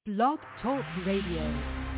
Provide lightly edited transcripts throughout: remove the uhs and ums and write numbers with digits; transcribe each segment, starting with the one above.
Blog Talk Radio.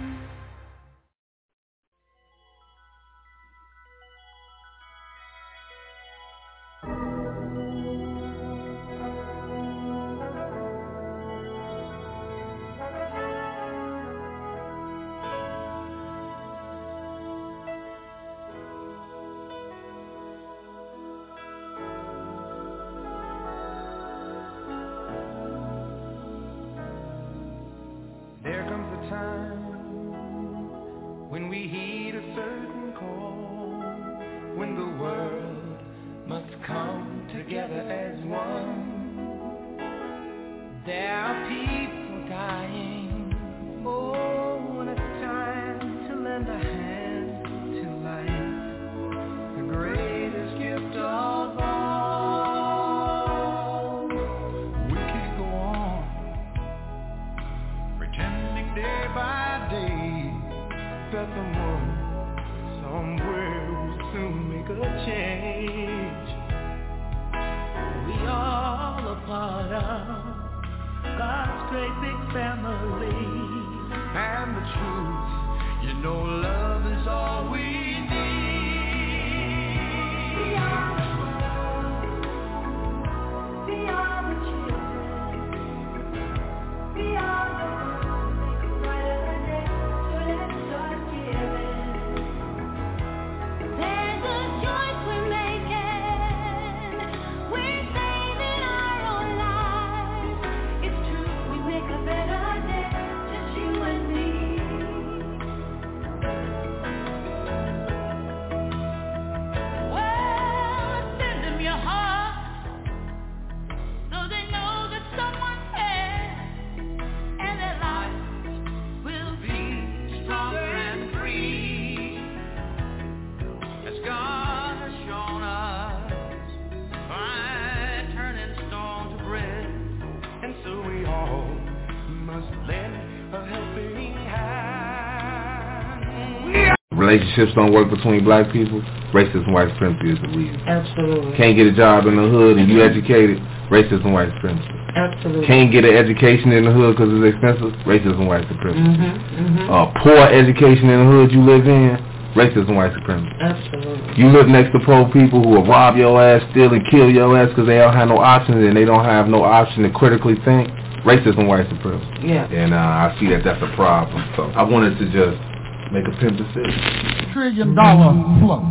Relationships don't work between black people, racism, white supremacy is the reason. Absolutely. Can't get a job in the hood and you educated, racism, white supremacy. Absolutely. Can't get an education in the hood because it's expensive, racism, white supremacy. Poor education in the hood you live in, racism, white supremacy. Absolutely. You live next to poor people who will rob your ass, steal and kill your ass because they don't have no options and they don't have no option to critically think, racism, white supremacy. Yeah. And I see that that's a problem. So I wanted to just make a pimp decision. $1 trillion flow.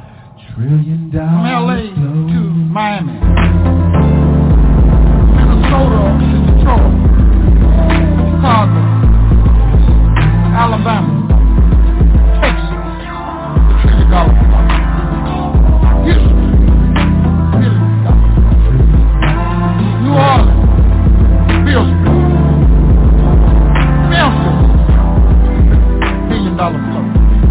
From LA to Miami, Minnesota to Detroit, Chicago, Alabama, Texas, $1 trillion flow. Houston, $1 billion. New Orleans, Bill Street, Memphis, $1 billion flow.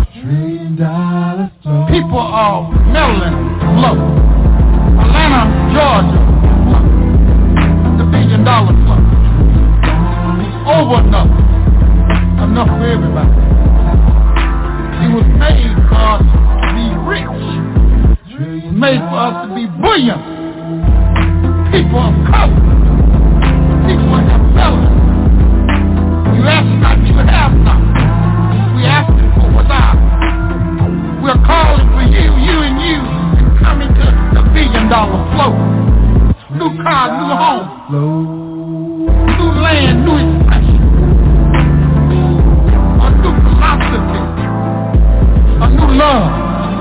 People of Maryland, flow. Atlanta, Georgia, flow. The $1 billion flow. Over enough for everybody. It was made for us to be rich. It was made for us to be brilliant. People of color. People of fellas. You ask not, you have not. We asking for what's ours. We're calling for you and you, and coming to the $1 billion flow. New car, new home, new land, new expression, a new philosophy, a new love,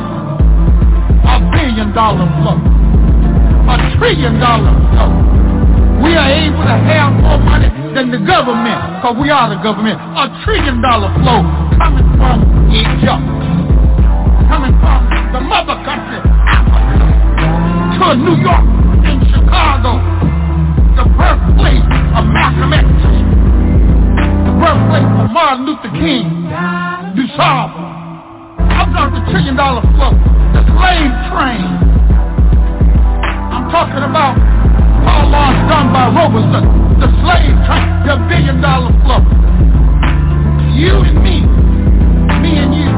$1 billion flow, $1 trillion flow. We are able to have more money than the government, because we are the government. $1 trillion flow coming from Egypt, coming from the mother country, Africa, to New York and Chicago, the birthplace of Malcolm X, the birthplace of Martin Luther King, DuSable. I'm talking $1 trillion flow, the slave train. I'm talking about Paul Laurence Dunbar Robertson, the slave train, the $1 billion flow. You and me and you.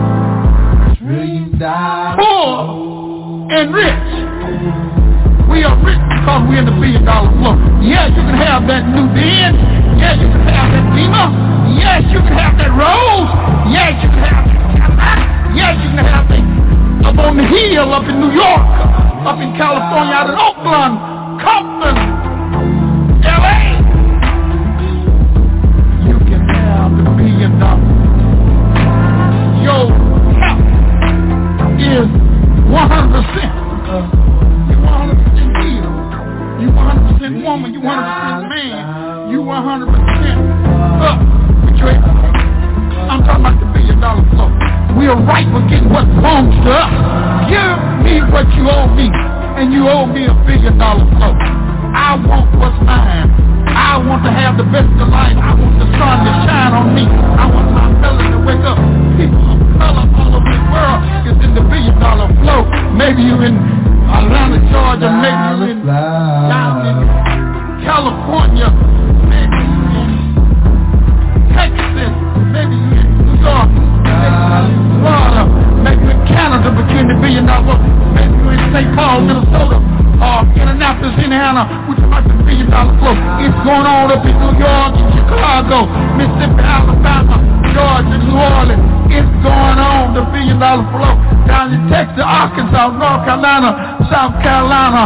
Poor and rich. We are rich because we're in the $1 billion flow. Yeah, you can have that new Benz. Yeah, you can have that Beamer. on the hill up in New York, up in California, out in Oakland, Compton, L.A. You can have the $1 billion. Your health is 100%. You 100% healed. You 100% woman. You 100% man. You 100% up with your health. I'm talking about the $1 billion flow. We are right with getting what belongs to us. Give me what you owe me, and you owe me $1 billion flow. I want what's mine. I want to have the best of life. I want the sun to shine on me. I want my fellas to wake up. People of color all over the world is in the $1 billion flow. Maybe you in Atlanta, Georgia. Maybe you in down in California. Maybe you in Texas. Maybe you in New York. Maybe you in Florida. Maybe you in Canada, but you're in the $1 billion flow. Maybe you in St. Paul, Minnesota. Indianapolis, Indiana, which is like the $1 billion flow. It's going on up in New York, in Chicago, Mississippi, Alabama, Georgia, New Orleans. It's going on, the $1 billion flow. Down in Texas, Arkansas, North Carolina, South Carolina,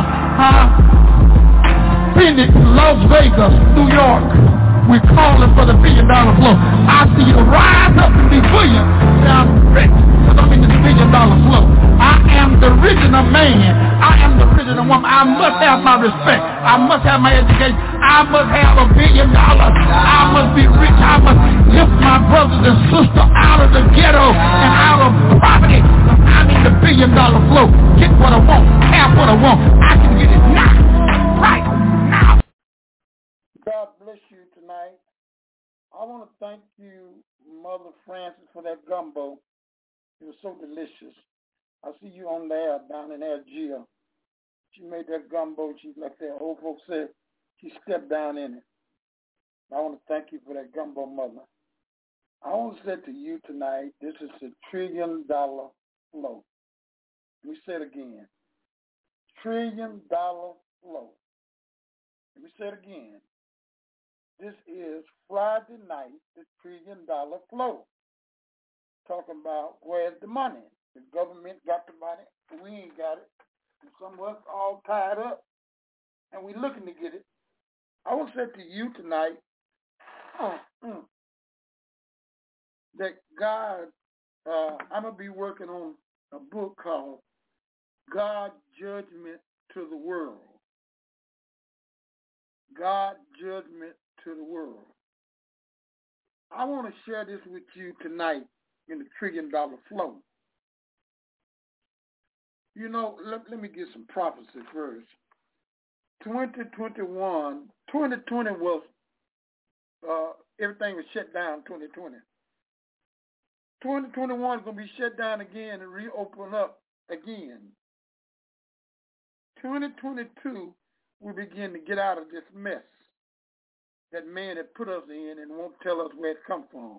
Phoenix, Las Vegas, New York. We're calling for the $1 billion flow. I see you rise up and be brilliant. Say I'm rich, because I'm in this $1 billion flow. I am the original man. I am the original woman. I must have my respect. I must have my education. I must have $1 billion. I must be rich. I must lift my brothers and sisters out of the ghetto and out of poverty. I'm in the $1 billion flow. Get what I want. Have what I want. I can get it now. Right now. God bless you tonight. I want to thank you, Mother Francis, for that gumbo. It was so delicious. I see you on there down in Algeria. She made that gumbo. She's like that old folks said. She stepped down in it. I want to thank you for that gumbo, Mother. I want to say to you tonight, this is a $1 trillion flow. Let me say it again. $1 trillion flow. Let me say it again. This is Friday night, the $1 trillion flow. Talking about where's the money? The government got the money, we ain't got it. And some of us all tied up, and we looking to get it. I will say to you tonight that God, I'm going to be working on a book called God Judgment to the World. God Judgment to the World. I want to share this with you tonight in the $1 trillion flow. You know, let me get some prophecy first. 2020 was, everything was shut down 2020. 2021 is going to be shut down again and reopen up again. 2022, we begin to get out of this mess that man had put us in and won't tell us where it come from.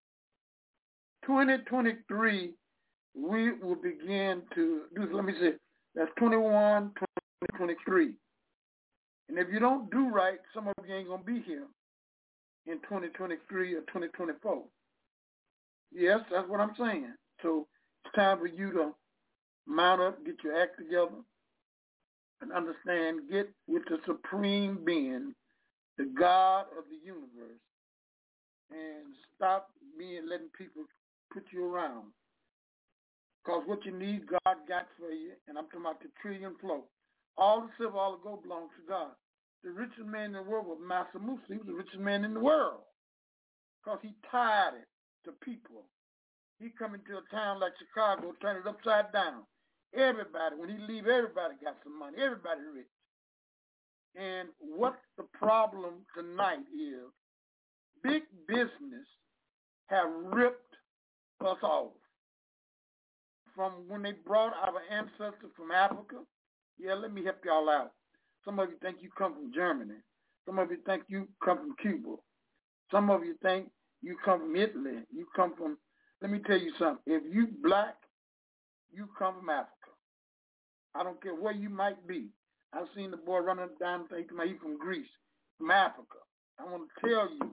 2023, we will begin to do, let me say, that's 21, 2023. And if you don't do right, some of you ain't going to be here in 2023 or 2024. Yes, that's what I'm saying. So it's time for you to mount up, get your act together, and understand, get with the supreme being, the God of the universe, and stop letting people put you around. Because what you need, God got for you, and I'm talking about the $1 trillion flow. All the silver, all the gold belongs to God. The richest man in the world was Mansa Musa. He was the richest man in the world because he tied it to people. He come into a town like Chicago, turn it upside down. Everybody, when he leave, everybody got some money. Everybody rich. And what the problem tonight is, big business have ripped us off. From when they brought our ancestors from Africa, yeah, let me help y'all out. Some of you think you come from Germany. Some of you think you come from Cuba. Some of you think you come from Italy. You come from, let me tell you something. If you black, you come from Africa. I don't care where you might be. I've seen the boy running down the thing, he's from Greece, from Africa. I want to tell you,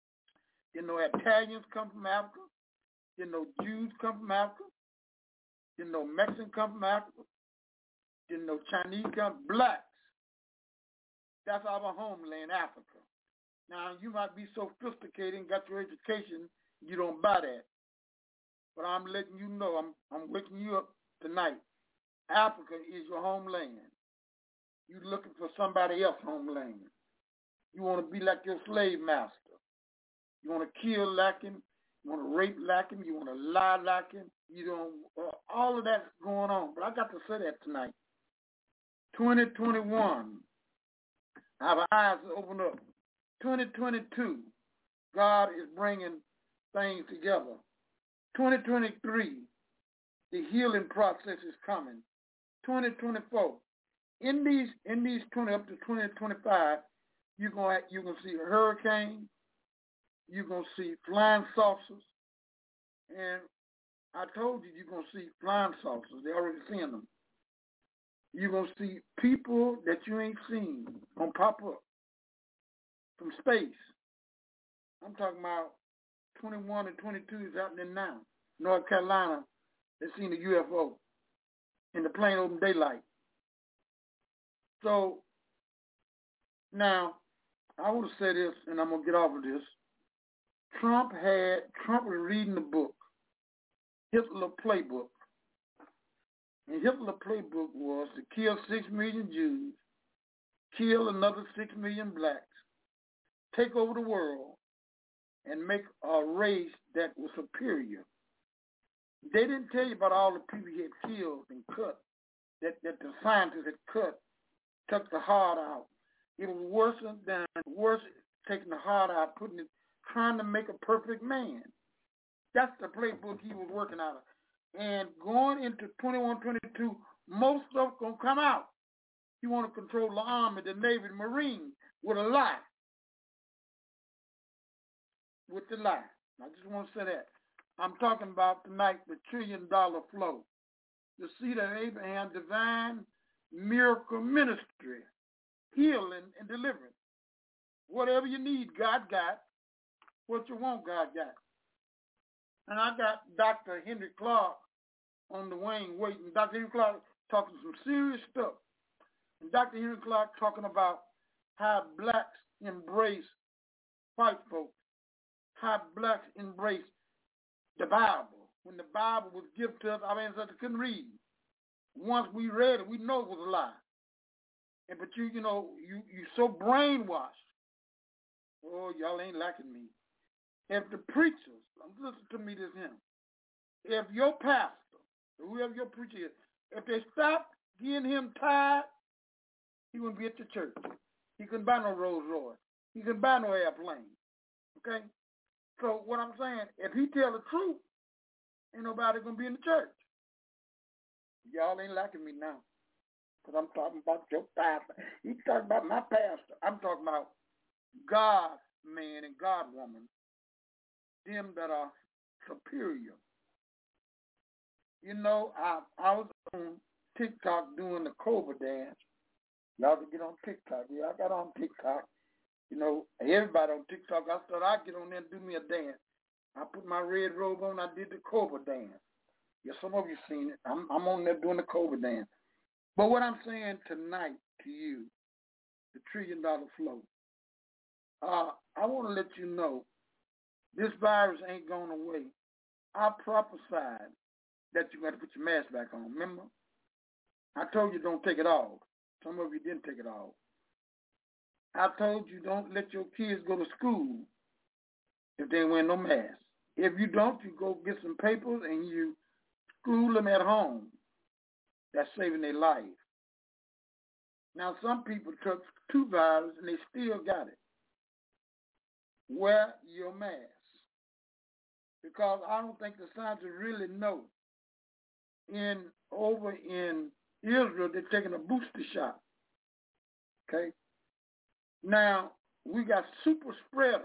Italians come from Africa. Jews come from Africa. Didn't know Mexican come from Africa. Didn't know Chinese come. Blacks. That's our homeland, Africa. Now, you might be sophisticated and got your education, you don't buy that. But I'm letting you know, I'm waking you up tonight. Africa is your homeland. You're looking for somebody else's homeland. You want to be like your slave master. You want to kill like him. You want to rape like him. You want to lie like him. You don't. All of that's going on. But I got to say that tonight. 2021. Our eyes open up. 2022. God is bringing things together. 2023. The healing process is coming. 2024. In these 20 up to 2025, you're gonna see a hurricane. You're gonna see flying saucers, and I told you you're gonna see flying saucers. They're already seeing them. You're gonna see people that you ain't seen gonna pop up from space. I'm talking about 21 and 22 is happening now. North Carolina, they've seen a UFO in the plain open daylight. So now I want to say this, and I'm gonna get off of this. Trump was reading the book, Hitler Playbook. And Hitler Playbook was to kill 6 million Jews, kill another 6 million blacks, take over the world, and make a race that was superior. They didn't tell you about all the people he had killed and cut, that the scientists had cut, took the heart out. It was worse taking the heart out, trying to make a perfect man. That's the playbook he was working out of. And going into 21, 22, most stuff going to come out. He want to control the Army, the Navy, the Marines with a lie. With the lie. I just want to say that. I'm talking about tonight the $1 trillion flow. The seed of Abraham, divine miracle ministry, healing and deliverance. Whatever you need, God got. What you want, God got. And I got Dr. Henry Clark on the wing waiting. Dr. Henry Clark talking some serious stuff. And Dr. Henry Clark talking about how blacks embrace white folks, how blacks embrace the Bible. When the Bible was given to us, our ancestors couldn't read. Once we read it, we know it was a lie. And but you so brainwashed. Oh, y'all ain't liking me. If the preachers, listen to me this hymn. If your pastor, whoever your preacher is, if they stop getting him tired, he wouldn't be at the church. He couldn't buy no Rolls Royce. He couldn't buy no airplane. Okay? So what I'm saying, if he tell the truth, ain't nobody going to be in the church. Y'all ain't liking me now. Because I'm talking about your pastor. He's talking about my pastor. I'm talking about God man and God woman. Them that are superior. You know, I was on TikTok doing the Cobra dance. Y'all can get on TikTok. Yeah, I got on TikTok. You know, everybody on TikTok, I thought I'd get on there and do me a dance. I put my red robe on, I did the Cobra dance. Yeah, some of you seen it. I'm on there doing the Cobra dance. But what I'm saying tonight to you, the $1 trillion flow, I want to let you know this virus ain't going away. I prophesied that you got to put your mask back on. Remember? I told you don't take it off. Some of you didn't take it off. I told you don't let your kids go to school if they ain't wearing no mask. If you don't, you go get some papers and you school them at home. That's saving their life. Now, some people took 2 viruses and they still got it. Wear your mask. Because I don't think the scientists really know. Over in Israel, they're taking a booster shot. Okay? Now, we got super spreaders.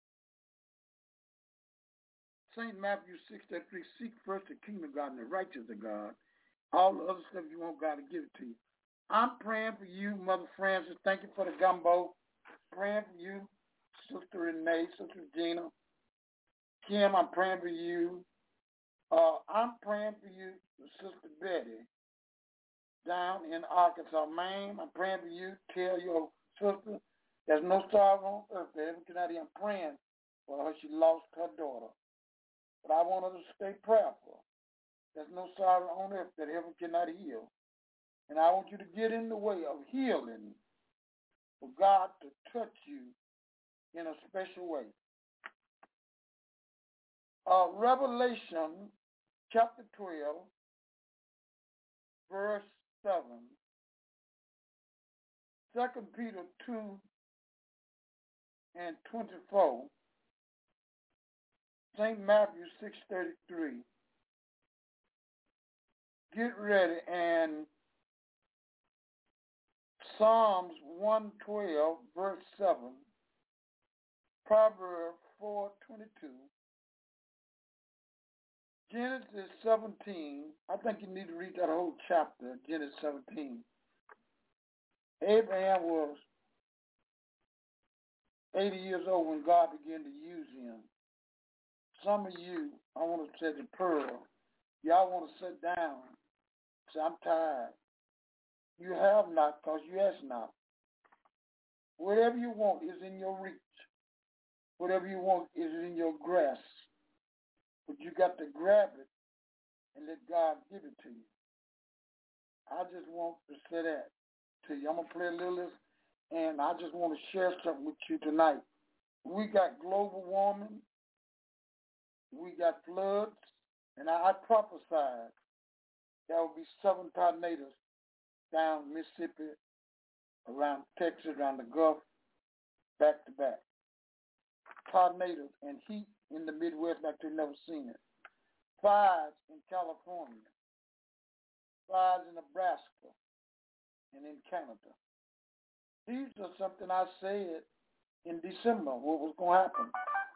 St. Matthew 6:3, seek first the kingdom of God and the righteousness of God. All the other stuff you want God to give it to you. I'm praying for you, Mother Francis. Thank you for the gumbo. Praying for you, Sister Renee, Sister Gina. Kim, I'm praying for you. I'm praying for you, Sister Betty, down in Arkansas, Maine. I'm praying for you. Tell your sister there's no sorrow on earth that ever cannot heal. I'm praying for her. She lost her daughter. But I want her to stay prayerful. There's no sorrow on earth that heaven cannot heal. And I want you to get in the way of healing for God to touch you in a special way. Revelation chapter 12, verse 7. 2 Peter 2 and 24. St. Matthew 6:33. Get ready, and Psalms 112, verse 7. Proverbs 4:22. Genesis 17. I think you need to read that whole chapter, Genesis 17. Abraham was 80 years old when God began to use him. Some of you, I want to say the pearl, y'all want to sit down. Say, I'm tired. You have not because you ask not. Whatever you want is in your reach. Whatever you want is in your grasp. But you got to grab it and let God give it to you. I just want to say that to you. I'm going to play a little, and I just want to share something with you tonight. We got global warming. We got floods. And I prophesied there will be 7 tornadoes down Mississippi, around Texas, around the Gulf, back to back. Tornadoes and heat in the Midwest like they've never seen it. Fires in California. Fires in Nebraska and in Canada. These are something I said in December, what was going to happen.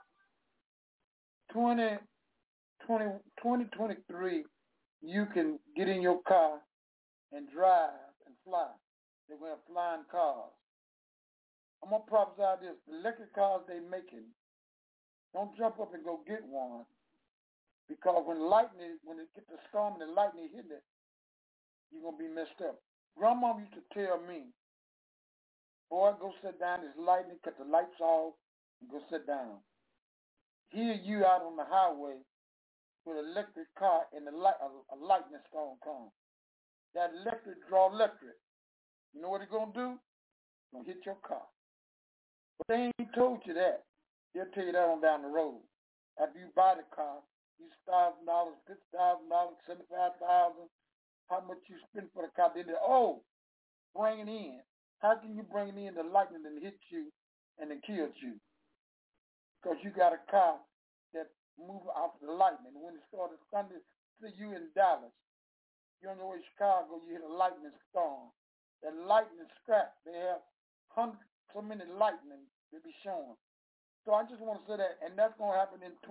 2023, you can get in your car and drive and fly. They're going to have flying cars. I'm going to prophesy this. The electric cars they're making, don't jump up and go get one, because when it gets the storm and the lightning hitting it, you're going to be messed up. Grandma used to tell me, boy, go sit down, it's lightning, cut the lights off, and go sit down. Here you out on the highway with an electric car and a lightning storm comes. That electric draw electric. You know what it's going to do? It's going to hit your car. But they ain't told you that. They'll tell you that on down the road. After you buy the car, use $1,000, $50,000, $75,000, how much you spend for the car. Then they, bring it in. How can you bring it in the lightning and hit you and it kills you? Because you got a car that moves off the lightning. When it started Sunday, see you in Dallas. You don't know in Chicago, you hit a lightning storm. That lightning scrap, they have so many lightning to be shown. So I just want to say that, and that's going to happen in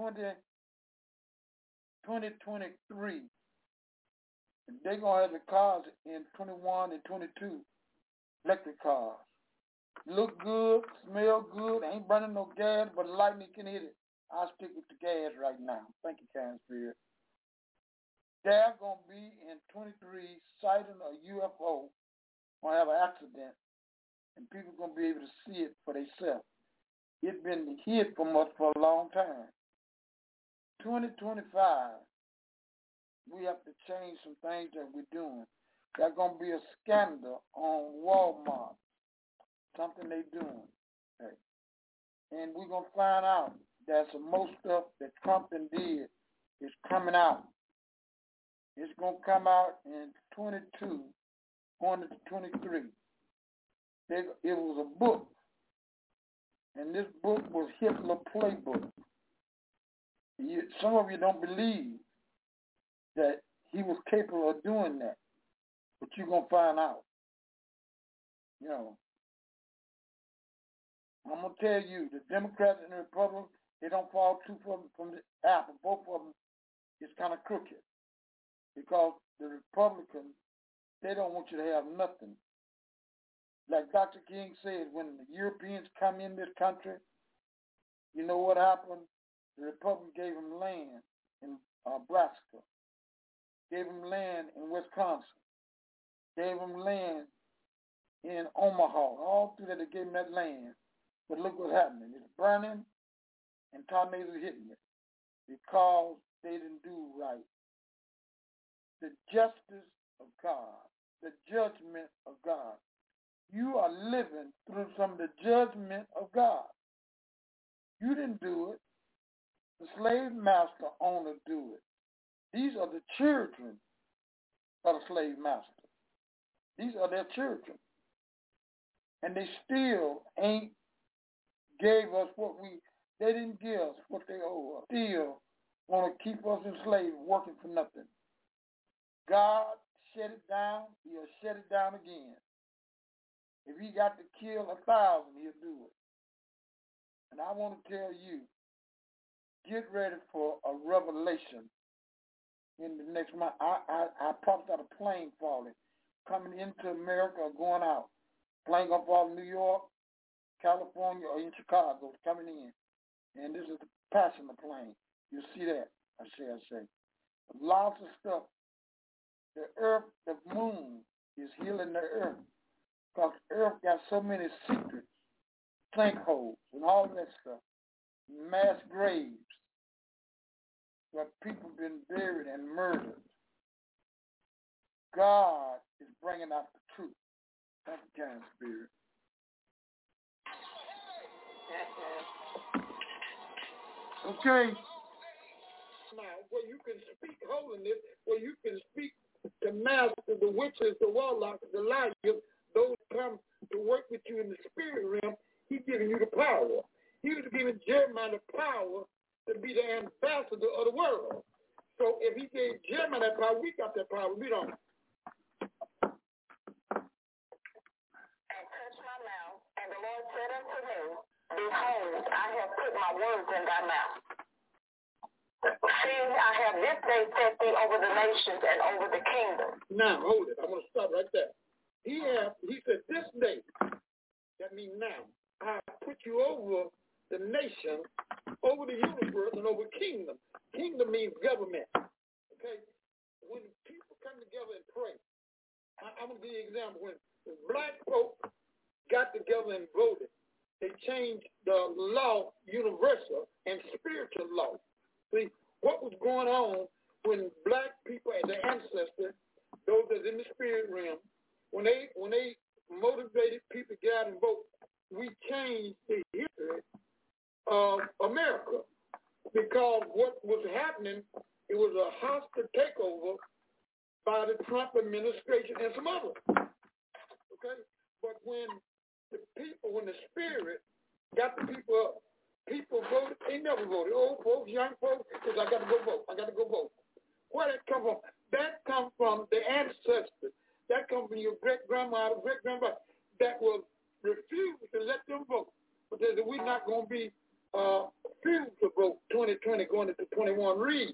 2023. They're going to have the cars in 21 and 22, electric cars. Look good, smell good, ain't burning no gas, but lightning can hit it. I'll stick with the gas right now. Thank you, Karen Spirit. They're going to be in 23 sighting a UFO, going to have an accident, and people going to be able to see it for themselves. It's been hid from us for a long time. 2025, we have to change some things that we're doing. There's going to be a scandal on Walmart, something they're doing. Okay. And we're going to find out that some more stuff that Trump did is coming out. It's going to come out in 22, going into 23. It was a book, and this book was Hitler Playbook. Some of you don't believe that he was capable of doing that, but you're going to find out. You know, I'm going to tell you, the Democrats and the Republicans, they don't fall too far from the apple. Both of them is kind of crooked, because the Republicans, they don't want you to have nothing. Like Dr. King said, when the Europeans come in this country, you know what happened? The Republicans gave them land. in Nebraska, gave them land in Wisconsin, gave them land in Omaha. All through that, they gave them that land. But look what's happening. It's burning and tornadoes hitting it because they didn't do right. The justice of God, the judgment of God. You are living through some of the judgment of God. You didn't do it. The slave master owner do it. These are the children of the slave master. These are their children. And they still ain't gave us they didn't give us what they owe us. Still want to keep us enslaved, working for nothing. God shut it down, he'll shut it down again. If he got to kill 1,000, he'll do it. And I want to tell you, get ready for a revelation in the next month. I prophesied a plane falling, coming into America or going out. Plane going to fall in New York, California, or in Chicago, coming in. And this is the passenger plane. You'll see that, I say. Lots of stuff. The earth, the moon is healing the earth. Because the earth got so many secrets, sinkholes, and all that stuff. Mass graves where people been buried and murdered. God is bringing out the truth. That's the kind of spirit. Okay. Now, where you can speak holiness, where you can speak to master, the witches, the warlocks, the liars, those come to work with you in the spirit realm, he's giving you the power. He was giving Jeremiah the power to be the ambassador of the world. So if he gave Jeremiah that power, we got that power. We don't. And touched my mouth, and the Lord said unto me, Behold, I have put my words in thy mouth. See, I have this day set thee over the nations and over the kingdom. Now, hold it. I'm going to stop right there. He said, this day, that means now, I put you over the nation, over the universe, and over kingdom. Kingdom means government. Okay? When people come together and pray, I'm going to give you an example. When black folk got together and voted, they changed the law, universal and spiritual law. See, what was going on when black people and their ancestors, those that's in the spirit realm, when they motivated people to get out and vote, we changed the history of America. Because what was happening, it was a hostile takeover by the Trump administration and some others. Okay? But when the spirit got the people up, people voted, they never voted. Old folks, young folks, because I got to go vote. Where that come from? That come from the ancestors. That come from your great-grandma, great-grandpa, that was refused to let them vote. But they said, we're not going to be refused to vote 2020 going into 21. Read.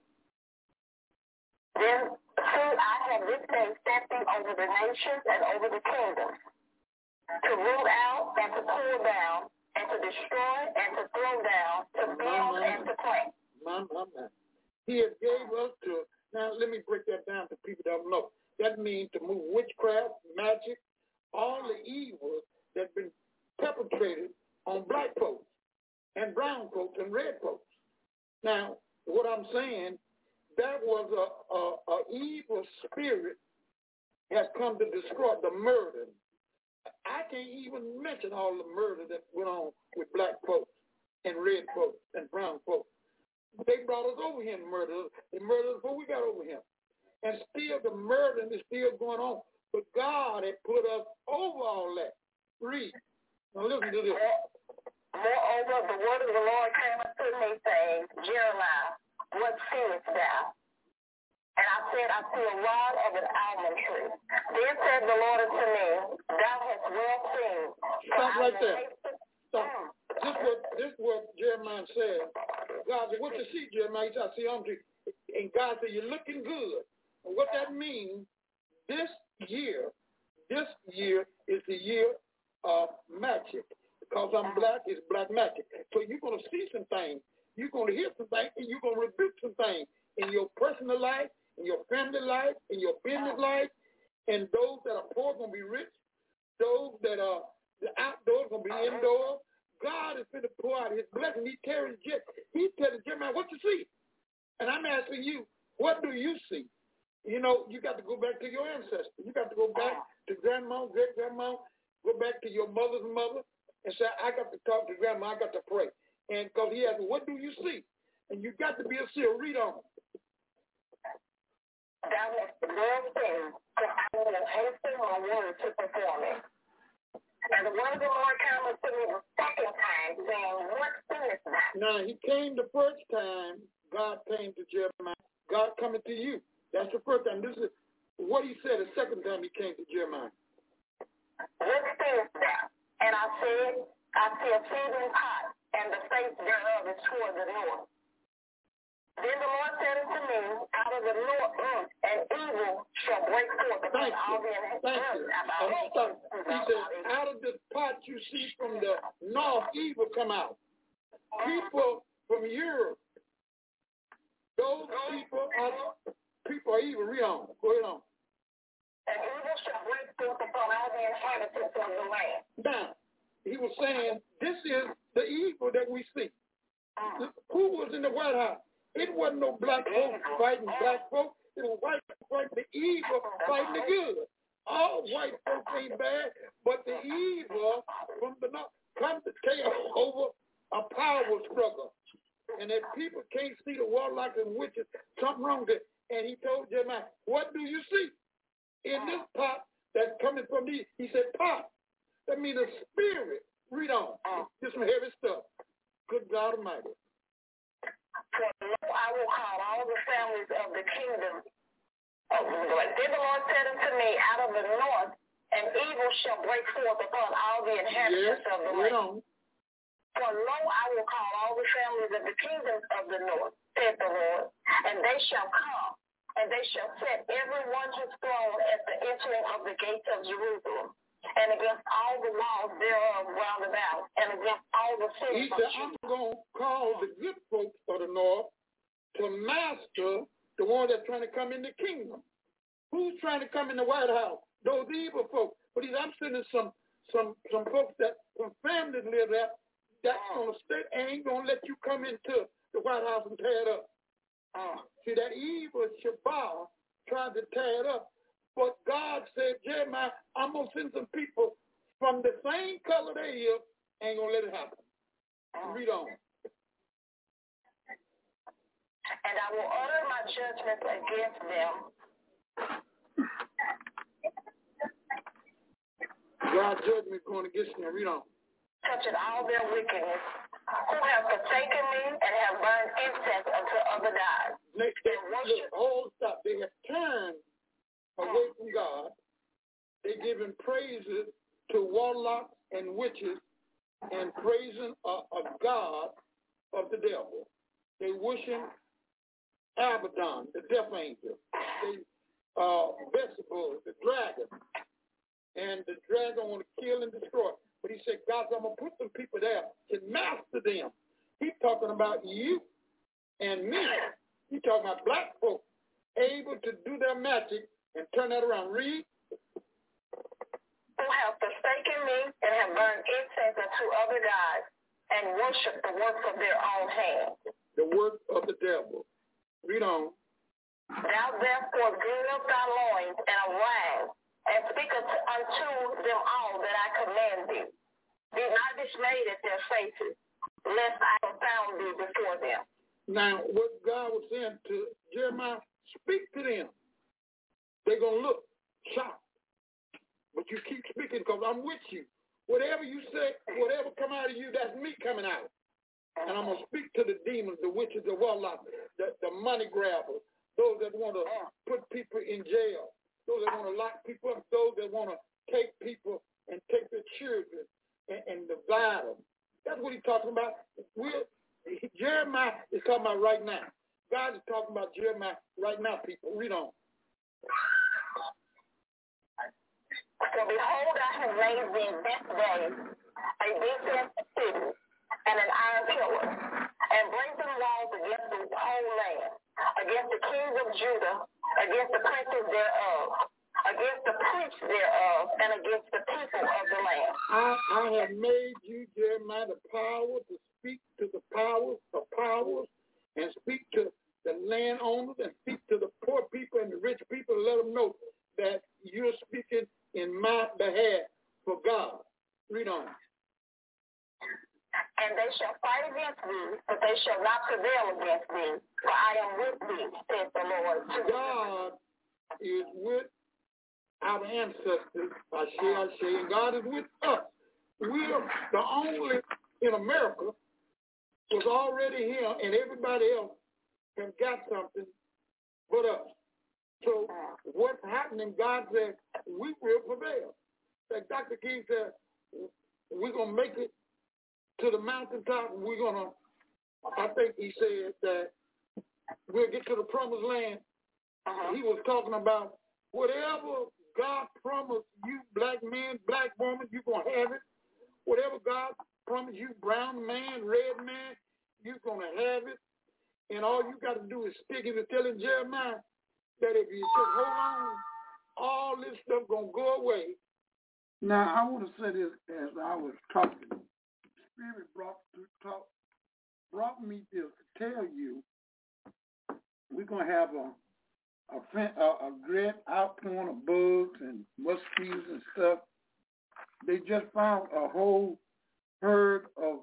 Then, see, I have this day set thee over the nations and over the kingdoms, to root out and to pull down, and to destroy and to throw down, to build and to plant. He has gave us to, now let me break that down to people that don't know. That means to move witchcraft, magic, all the evils that's been perpetrated on black folks and brown folks and red folks. Now, what I'm saying, that was a evil spirit has come to destroy the murder. I can't even mention all the murder that went on with black folks and red folks and brown folks. They brought us over here and murdered us. They murdered us before we got over here. And still the murdering is still going on. But God had put us over all that. Read. Now listen to this. Moreover, the word of the Lord came unto me, saying, Jeremiah, what seest thou? And I said, I see a rod of an almond tree. Then said the Lord unto me, thou hast well seen. Stop right there. Stop. This is what Jeremiah said. God said, what you see, Jeremiah? He said, I see almond tree. And God said, you're looking good. And what that means, this year is the year of magic. Because I'm black, it's black magic. So you're going to see some things you're going to hear some things, and you're going to rebuke some things in your personal life, in your family life, in your business life, and those that are poor are going to be rich. Those that are the outdoors going to be indoors. God is going to pour out his blessing. He's telling Jeremiah, what you see? And I'm asking you, what do you see? You know, you got to go back to your ancestors. You got to go back to grandma, great-grandma, go back to your mother's mother and say, I got to talk to grandma, I got to pray. And because he asked, what do you see? And you got to be a seer. Read on. That was the Lord thing, that I will hasten my word to perform it. And the word of the Lord came to me the second time, saying, what seest thou? Now, he came the first time, God came to Jeremiah. God coming to you. That's the first time. This is what he said the second time he came to Jeremiah. What seest thou? And I said, I see a seething pot, and the face thereof is toward the north. Then the Lord said unto me, out of the north, and evil shall break forth upon all the inhabitants. He said, out of the pot you see from the north, evil come out. People from Europe, those people are evil. Read on. Go ahead on. And evil shall break forth upon all the inhabitants of the land. Now, he was saying, this is the evil that we see. Who was in the White House? It wasn't no black folks fighting black folks. It was white folks fighting the evil, fighting the good. All white folks ain't bad, but the evil from the north comes to take over a power struggle. And if people can't see the warlocks and witches, something wrong with it. And he told Jeremiah, what do you see? In this pot that's coming from these, he said, pot. That means a spirit. Read on. This some heavy stuff. Good God Almighty. For I will call all the families of the kingdom of the Lord. Then the Lord said unto me, out of the north, and evil shall break forth upon all the inhabitants of the land. For lo, I will call all the families of the kingdoms of the north, said the Lord, and they shall come, and they shall set every one his throne at the entering of the gates of Jerusalem, and against all the walls thereof round about, and against all the cities. He said, I'm going to call the good folks of the north to master the one that's trying to come in the kingdom. Who's trying to come in the White House? Those evil folks. But I'm sending some folks that, some families live there, that's going to stay and ain't going to let you come into the White House and tear it up. See, that evil Shabbat trying to tear it up. But God said, Jeremiah, I'm going to send some people from the same color they is, ain't going to let it happen. Read on. And I will utter my judgment against them. God's judgment is going against them. Read on. Touching all their wickedness, who have forsaken me and have burned incense unto other gods. Stop. They have turned away from God. They giving praises to warlocks and witches and praising a god of the devil. They worship Abaddon, the death angel. They Beelzebub, the dragon. And the dragon want to kill and destroy. But he said, God, I'm going to put some people there to master them. He's talking about you and me. He's talking about black folks able to do their magic and turn that around. Read. Who have forsaken me and have burned incense unto other gods and worship the works of their own hands. The work of the devil. Read on. Thou therefore gird up thy loins and arise, and speak unto them all that I command thee. Be not dismayed at their faces, lest I confound thee before them. Now, what God was saying to Jeremiah, speak to them. They're going to look shocked. But you keep speaking because I'm with you. Whatever you say, whatever come out of you, that's me coming out. And I'm going to speak to the demons, the witches, the warlocks, the money grabbers, those that want to put people in jail, those that want to lock people up, those that want to take people and take their children and divide them. That's what he's talking about. Jeremiah is talking about right now. God is talking about Jeremiah right now, people. Read on. For behold, I have made thee this day a defense city and an iron pillar, and brazen walls against the whole land, against the kings of Judah, against the princes thereof, against the priests thereof, and against the people of the land. I have made you, Jeremiah, the power to speak to the powers of powers, and speak to the landowners, and speak to the poor people and the rich people, and let them know that you're speaking in my behalf for God. Read on. And they shall fight against thee, but they shall not prevail against thee, for I am with thee, says the Lord. God is with our ancestors, Ashe, and God is with us. We're the only in America was already here, and everybody else has got something but us. So what's happening, God said, we will prevail. Like Dr. King said, we're going to make it to the mountaintop. We're going to, I think he said that we'll get to the promised land. He was talking about whatever God promised you, black man, black woman, you're going to have it. Whatever God promised you, brown man, red man, you're going to have it. And all you got to do is stick it. He was telling Jeremiah that if you just hold on, all this stuff going to go away. Now, I want to say this as I was talking. Spirit brought me this to tell you we're going to have a great outpouring of bugs and mosquitoes and stuff. They just found a whole herd of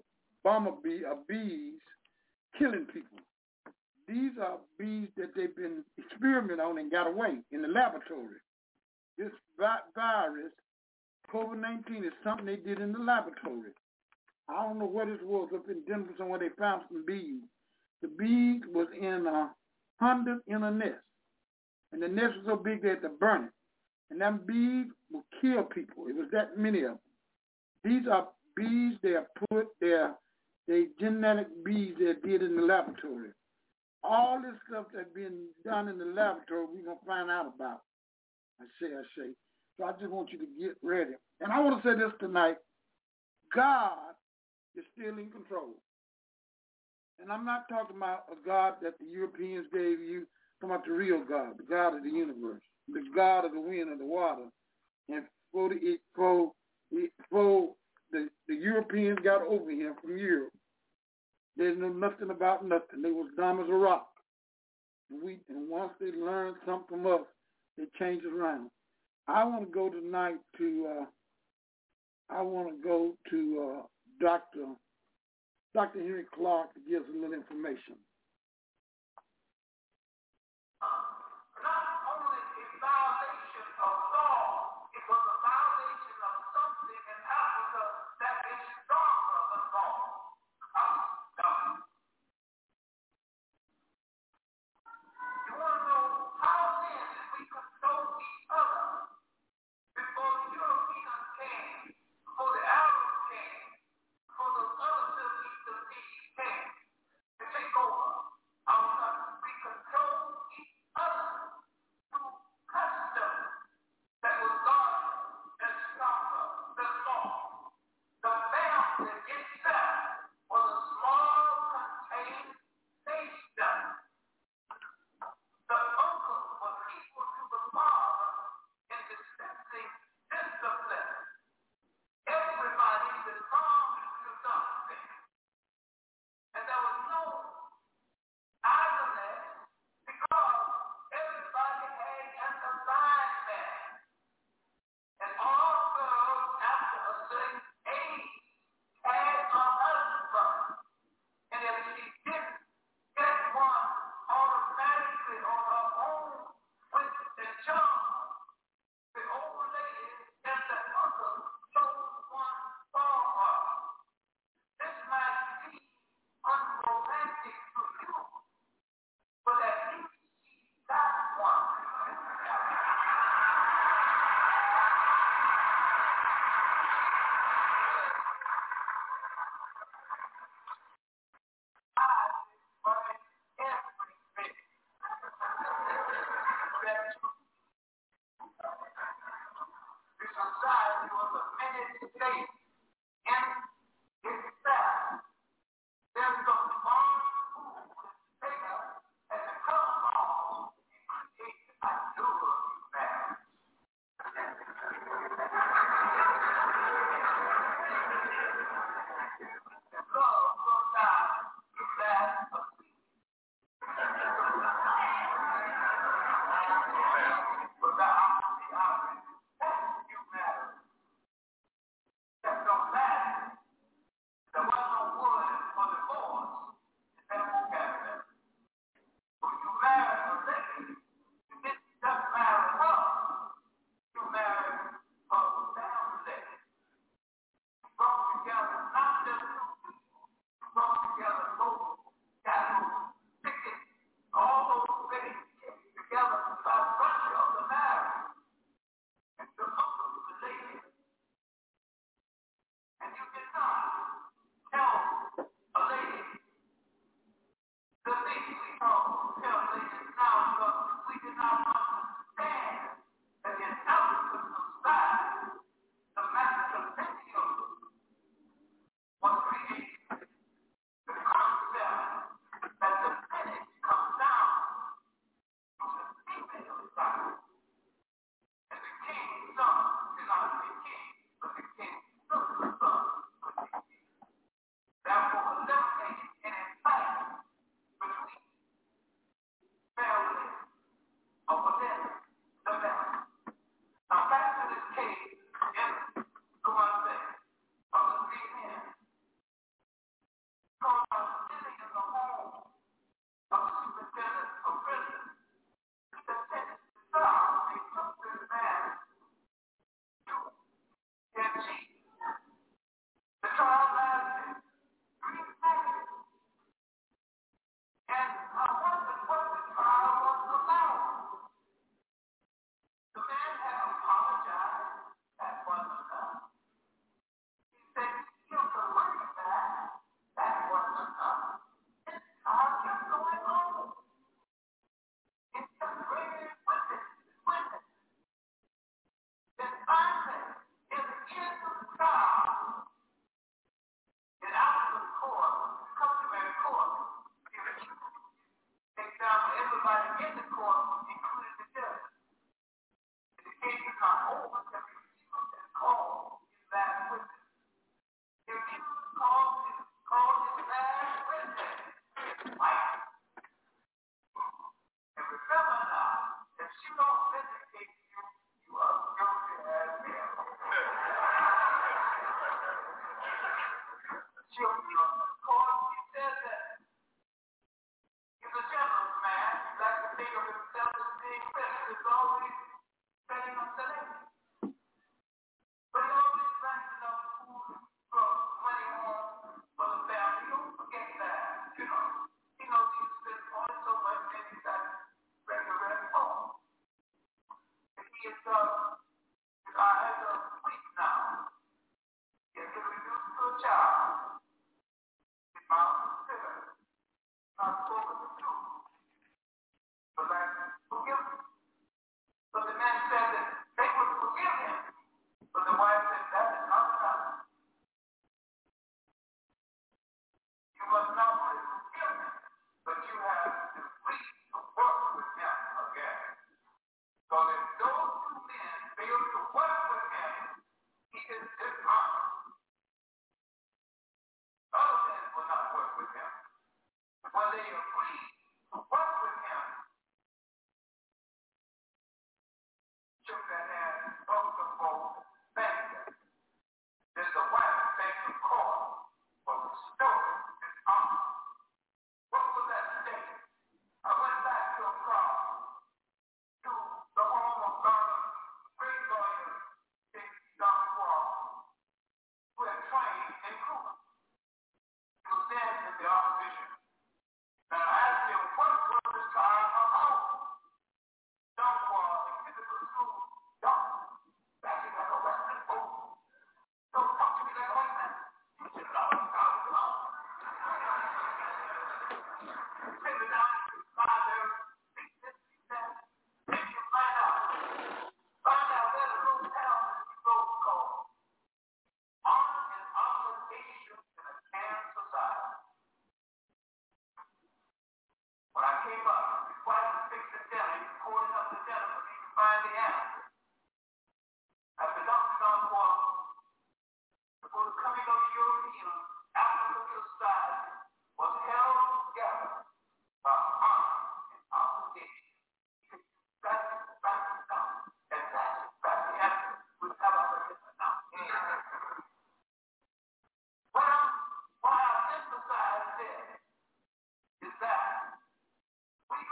bees killing people. These are bees that they've been experimenting on and got away in the laboratory. This virus, COVID-19, is something they did in the laboratory. I don't know what it was up in Denver somewhere. They found some bees. The bees was in 100 in a nest. And the nest was so big they had to burn it. And them bees will kill people. It was that many of them. These are bees they genetic bees they did in the laboratory. All this stuff that's been done in the laboratory, we're going to find out about. I say. So I just want you to get ready. And I want to say this tonight. God is still in control. And I'm not talking about a God that the Europeans gave you. I'm talking about the real God, the God of the universe, the God of the wind and the water. And before the Europeans got over here from Europe, they knew nothing about nothing. They was dumb as a rock. And once they learned something from us, they changed it around. I want to go tonight to Dr. Henry Clark to give us a little information. Before the Arabs came, before the other Middle Eastern nations came to take over. of himself as being better is always setting up the lady. But he always brings enough food from money home for the family. Don't forget that, you know. He knows he spends only so much, then he's got to bring the rest home. And he is, has a week now. He has been reduced to a child. His mouth is bitter. Not spoken the truth. But like, forgive him. But the man said that they would forgive him. But the wife said, that is not enough. You must not only forgive him, but you have the right to work with him again. So if those two men fail to work with him, he is dishonored. Other men will not work with him. When they agree to work with him, shook that hand, spoke to both, thanked them. Then the wife begged the court for restoring his honor. What was that state? I went back to a crowd, to the home of Garner's great lawyer, John Quall, who had trained in Cuba. He was then in the opposition. And I asked him, what was the trial about? John Quall, in physical school, backing like a Western boat. Don't talk to me like a white man. You should know what you're talking about. Send it down to find their sickness, then you find out where the little town is called. Honor and obligation in a caring society. When I came up, his wife was fixing dinner. He was pouring up the dinner for me to find the answer. After Dr. John Quall, before the coming of the Europeans, Africa to the side was held together by honor and obligation. That's down. And that's the answer. We have our written now. What I emphasize there is that we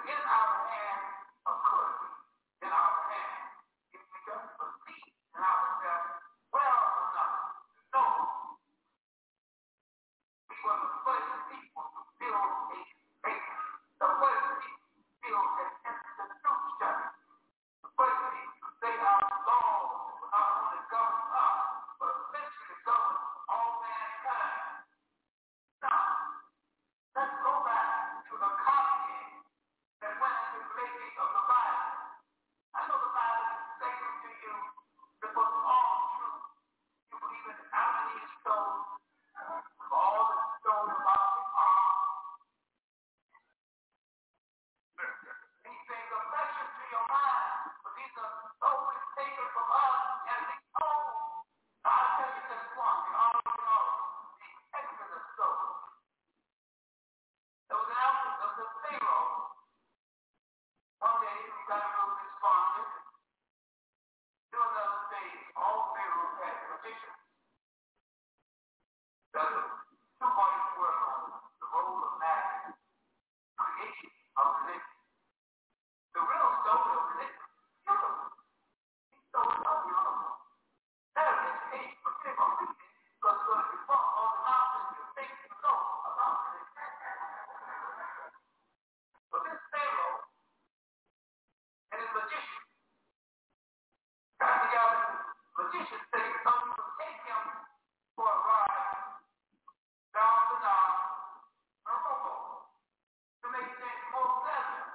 in our hand, of course, in our hand. If we just believe in ourselves well enough to know we were the first people to build a state, the first people to build an institution, the first people to say our laws will not only govern us, but eventually govern all mankind. Now, let's go back to the copying that went into the making of the Bible. I know the Bible is sacred to you. It was all true. You believe in Adam and Eve stone, all the stone about the ark. These things are precious to your mind, but these are totally taken from us and we own. I'll tell you this one, the Exodus story. There was an outfit of the Pharaoh. One day he got a little despondent. During those days, all Pharaohs had magicians. The two boys work on the role of magic, creation of religion. The real story of religion is beautiful. These stories are beautiful. That is education for people reading because it's going to be fun all the mountains you think you know about religion. But this Pharaoh and his magician got together. Magician said, "Some will take him for a ride down the Nile, a rowboat, to make things more pleasant."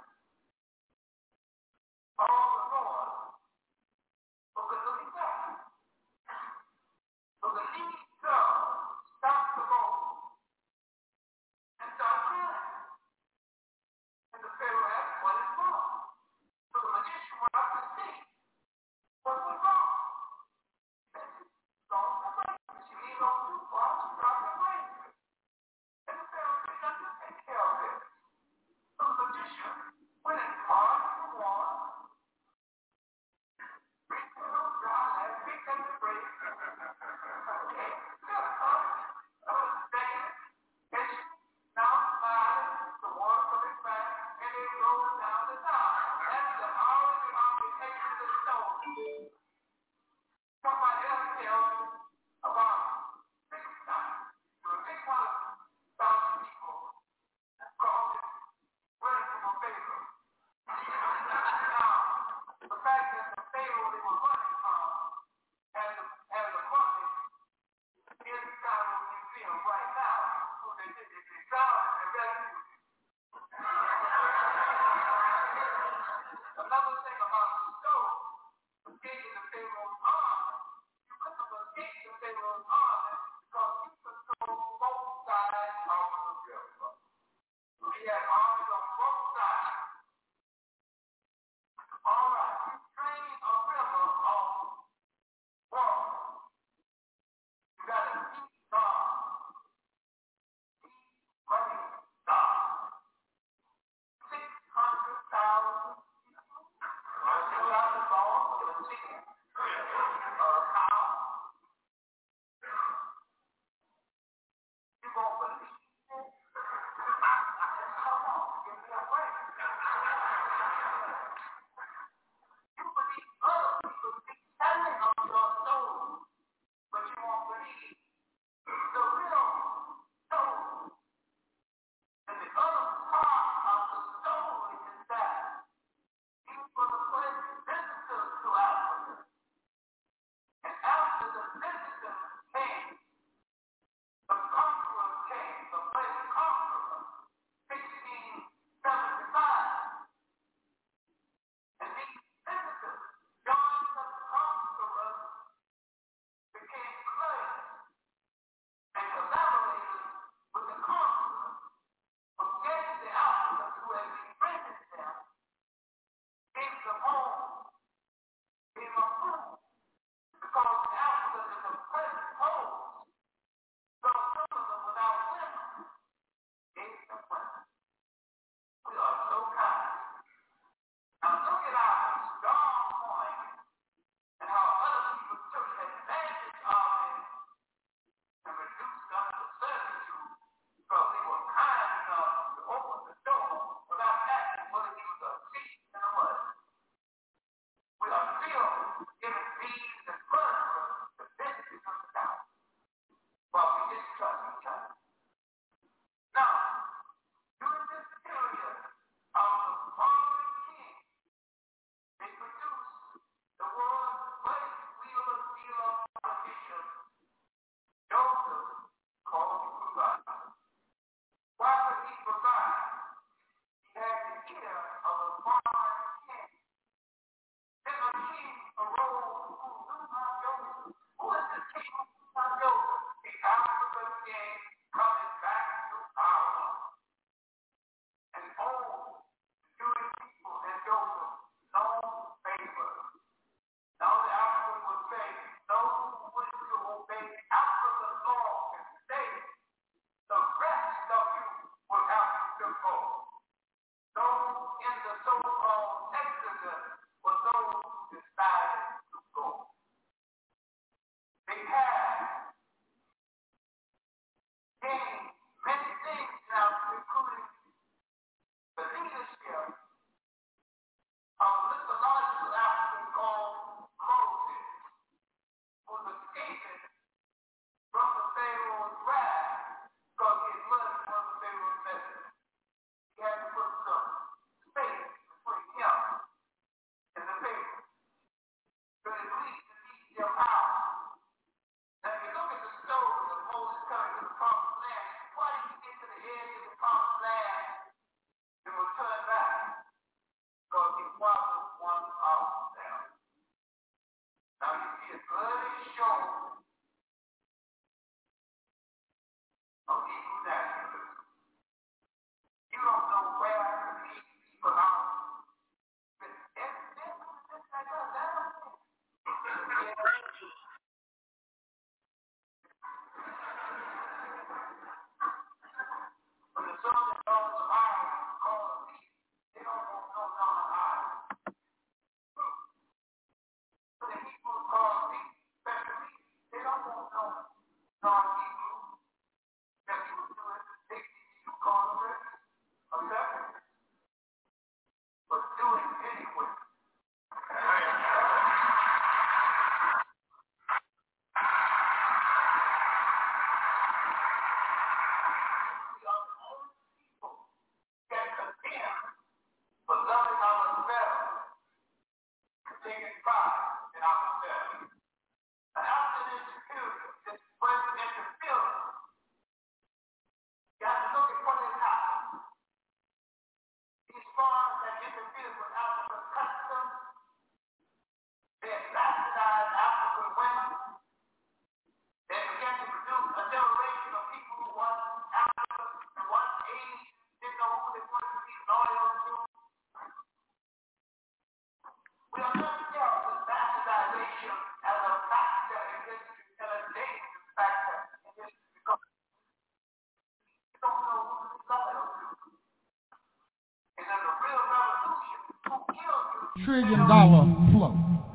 trillion-dollar flow.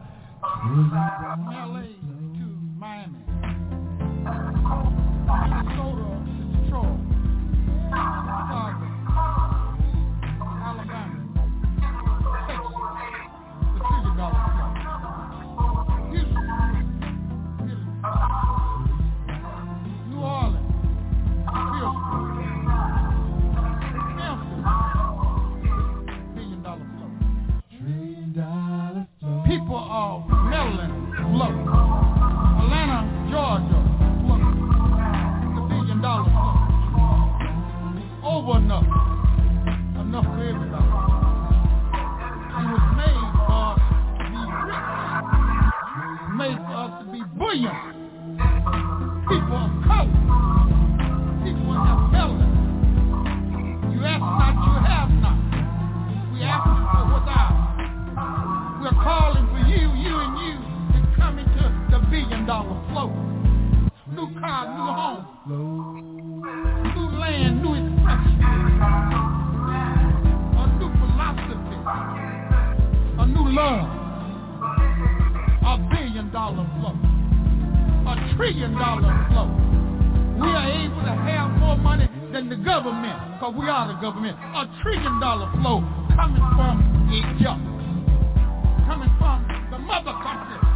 LA to Miami, Minnesota to Detroit, Chicago, Alabama, Texas, the trillion-dollar flow. Houston, New Orleans, Pittsburgh, Memphis, $1 billion flow. People of Maryland flow. Atlanta, Georgia flow. The $1 billion flow. Over enough for everybody. It was made for us to be rich. Made for us to be buoyant. People of color. People of Maryland. You ask not, you have not. We asking for what's ours. We're calling for you and you to come into the $1 billion flow. New car, new home. New land, new expression. A new philosophy. A new love. A $1 billion flow. A $1 trillion flow. We are able to have more money than the government, because we are the government. A $1 trillion flow coming from each other, coming from the mother country